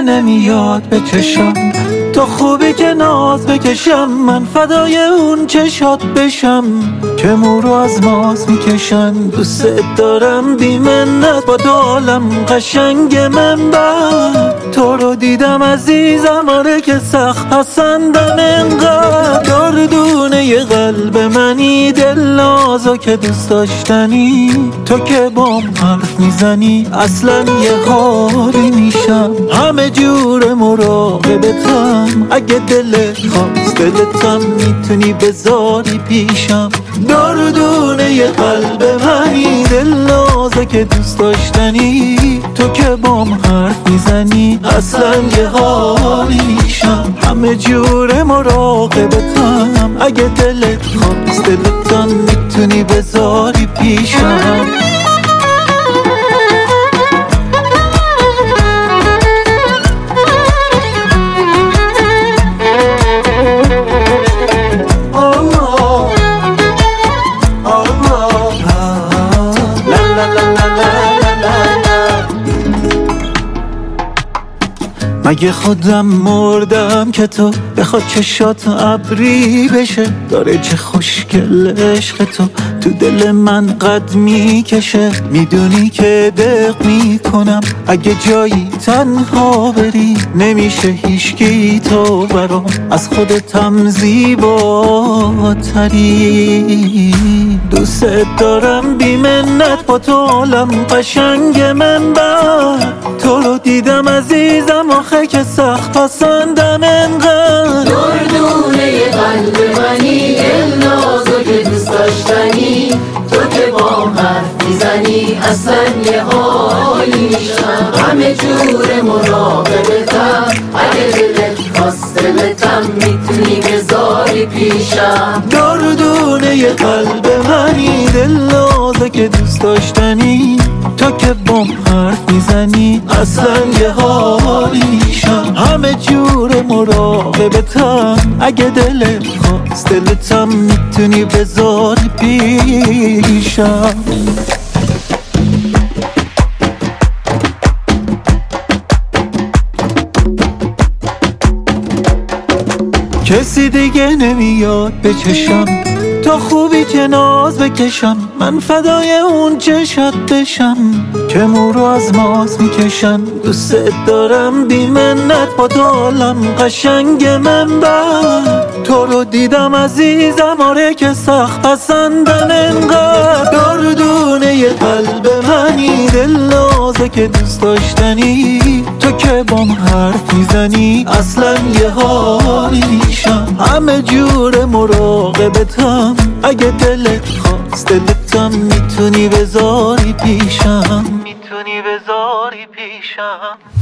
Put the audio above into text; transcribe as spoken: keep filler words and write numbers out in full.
نمیاد به چشم، تو خوبی که ناز بکشم، من فدای اون چشات بشم که مو رو از ماز میکشن. دوست دارم بی منت با دالم قشنگ من بر تو رو دیدم عزیزم، آره که سخت پسندم انقدر. دردونه ی قلب منی، دل نازو که دوست داشتنی، تو که بام حرف میزنی اصلا یه حالی میشم. همه جور مراقبتم، اگه دلت خواست دلتم میتونی بذاری پیشم. دردونه ی قلب منی، دل نازو که دوست داشتنی، تو که بام حرف میزنی اصلا یه حالی میشم. همه جور مراقبتم، اگه دلت خواست دلتم میتونی بذاری پیشم. مگه خودم مردم که تو بخواد چشات ابری بشه؟ داره چه خوشگل عشق تو تو دل من قد میکشه. میدونی که دق میکنم اگه جایی تنها بری، نمیشه هیچکی تو برام از خودتم زیباتری. دوست دارم بی منت با تو عالم قشنگ من بر تو رو دیدم عزیزم، آخه که سخت پسندم انقدر. دردونه ی قلب منی، دل نازو که دوست داشتنی، تو که بام حرف میزنی اصلا یه حالی میشم. همه جور مراقبتم، اگه دلت خواست دلتم میتونی بذاری پیشم. دردونه ی قلب منی، دل نازو که دوست داشتنی، تو که بام حرف میزنی اصلا یه حالی میشم. همه جور مراقبتم، اگه دلت خواست دلتم میتونی بذاری پیشم. کسی دیگه نمیاد به چشم، تو خوبی که ناز بکشم، من فدای اون چشات بشم که مو رو از ماز میکشن. دوست دارم بی منت با دالم قشنگ من بر تو رو دیدم عزیزم، آره که سخت پسندم انقدر. دردونه ی قلب منی، دل نازو که دوست داشتنی، تو که بام حرف میزنی اصلا یه حالی میشم. همه جور مراقبتم، اگه دلت خواست دلتم میتونی بذاری پیشم، میتونی بذاری پیشم.